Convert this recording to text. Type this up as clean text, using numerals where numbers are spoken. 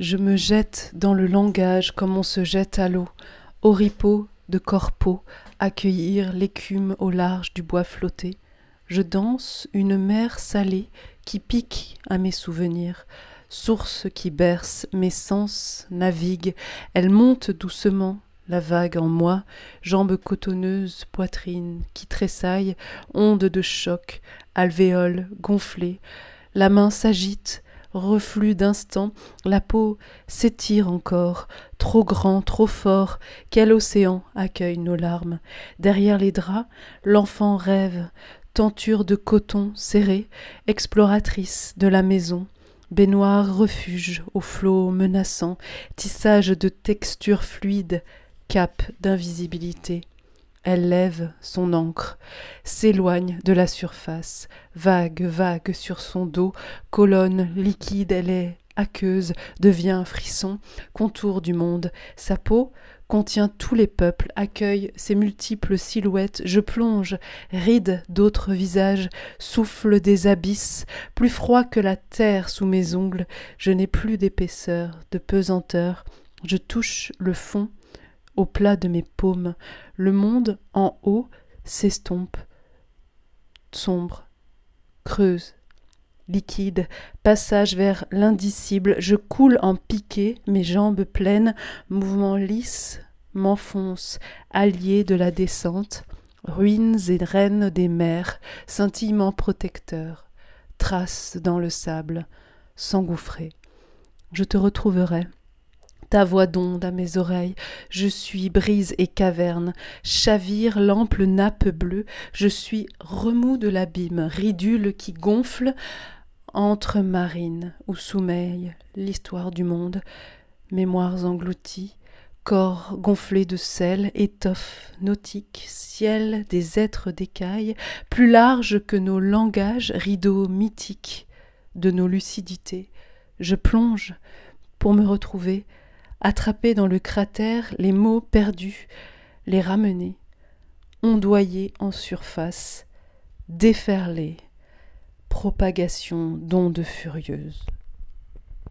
Je me jette dans le langage comme on se jette à l'eau, oripeau de corpo, accueillir l'écume au large du bois flotté. Je danse une mer salée qui pique à mes souvenirs, source qui berce mes sens, navigue, elle monte doucement, la vague en moi, jambes cotonneuses, poitrine qui tressaille, onde de choc, alvéoles gonflées, la main s'agite, reflux d'instant, la peau s'étire encore, trop grand, trop fort, quel océan accueille nos larmes. Derrière les draps, l'enfant rêve, tenture de coton serré, exploratrice de la maison, baignoire refuge aux flots menaçants, tissage de textures fluides, cap d'invisibilité. Elle lève son ancre, s'éloigne de la surface, vague, vague sur son dos, colonne liquide, elle est aqueuse, devient frisson, contour du monde. Sa peau contient tous les peuples, accueille ses multiples silhouettes. Je plonge, ride d'autres visages, souffle des abysses, plus froid que la terre sous mes ongles. Je n'ai plus d'épaisseur, de pesanteur. Je touche le fond au plat de mes paumes. Le monde en haut s'estompe, sombre, creuse, liquide, passage vers l'indicible. Je coule en piqué, mes jambes pleines, mouvement lisse, m'enfonce, allié de la descente, ruines et reines des mers, scintillement protecteur, traces dans le sable, s'engouffrer. Je te retrouverai. Ta voix d'onde à mes oreilles, je suis brise et caverne, chavire l'ample nappe bleue, je suis remous de l'abîme, ridule qui gonfle, entre marines où sommeille l'histoire du monde, mémoires englouties, corps gonflés de sel, étoffe nautique, ciel des êtres d'écailles, plus large que nos langages, rideaux mythiques de nos lucidités. Je plonge pour me retrouver, attraper dans le cratère les mots perdus, les ramener, ondoyer en surface, déferler, propagation d'ondes furieuses.